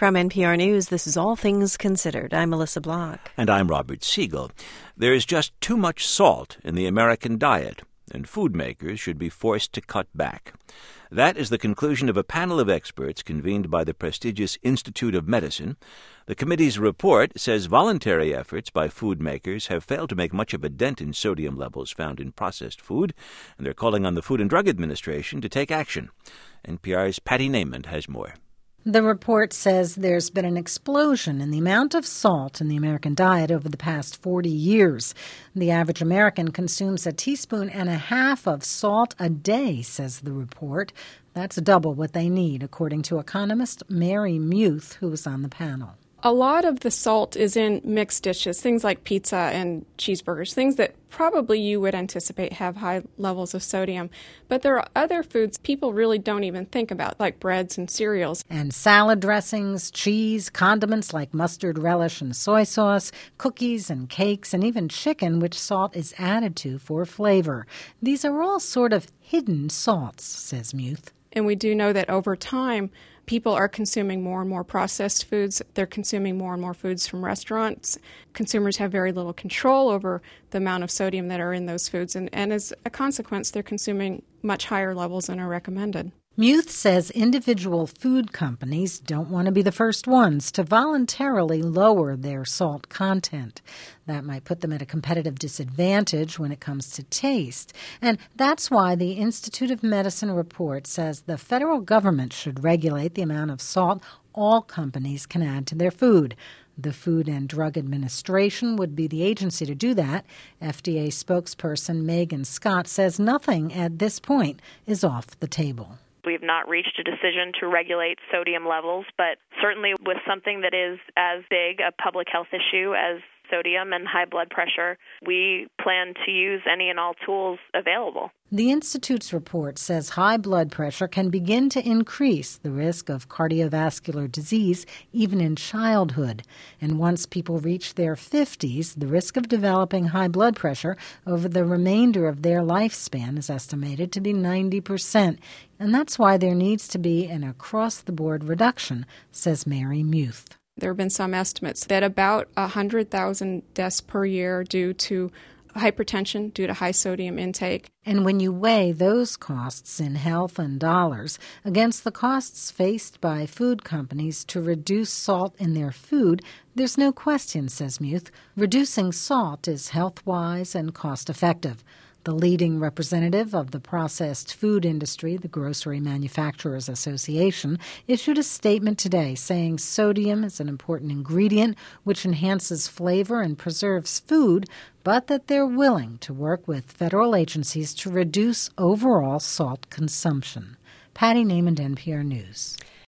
From NPR News, this is All Things Considered. I'm Melissa Block. And I'm Robert Siegel. There is just too much salt in the American diet, and food makers should be forced to cut back. That is the conclusion of a panel of experts convened by the prestigious Institute of Medicine. The committee's report says voluntary efforts by food makers have failed to make much of a dent in sodium levels found in processed food, and they're calling on the Food and Drug Administration to take action. NPR's Patty Naiman has more. The report says there's been an explosion in the amount of salt in the American diet over the past 40 years. The average American consumes 1.5 teaspoons of salt a day, says the report. That's double what they need, according to economist Mary Muth, who was on the panel. A lot of the salt is in mixed dishes, things like pizza and cheeseburgers, things that probably you would anticipate have high levels of sodium. But there are other foods people really don't even think about, like breads and cereals. And salad dressings, cheese, condiments like mustard relish and soy sauce, cookies and cakes, and even chicken, which salt is added to for flavor. These are all sort of hidden salts, says Muth. And we do know that over time, people are consuming more and more processed foods. They're consuming more and more foods from restaurants. Consumers have very little control over the amount of sodium that are in those foods. And as a consequence, they're consuming much higher levels than are recommended. Muth says individual food companies don't want to be the first ones to voluntarily lower their salt content. That might put them at a competitive disadvantage when it comes to taste. And that's why the Institute of Medicine report says the federal government should regulate the amount of salt all companies can add to their food. The Food and Drug Administration would be the agency to do that. FDA spokesperson Megan Scott says nothing at this point is off the table. We have not reached a decision to regulate sodium levels, but certainly with something that is as big a public health issue as sodium and high blood pressure, we plan to use any and all tools available. The Institute's report says high blood pressure can begin to increase the risk of cardiovascular disease even in childhood. And once people reach their 50s, the risk of developing high blood pressure over the remainder of their lifespan is estimated to be 90%. And that's why there needs to be an across-the-board reduction, says Mary Muth. There have been some estimates that about 100,000 deaths per year due to hypertension due to high sodium intake. And when you weigh those costs in health and dollars against the costs faced by food companies to reduce salt in their food, there's no question, says Muth, reducing salt is health-wise and cost-effective. The leading representative of the processed food industry, the Grocery Manufacturers Association, issued a statement today saying sodium is an important ingredient which enhances flavor and preserves food, but that they're willing to work with federal agencies to reduce overall salt consumption. Patty Naiman, NPR News.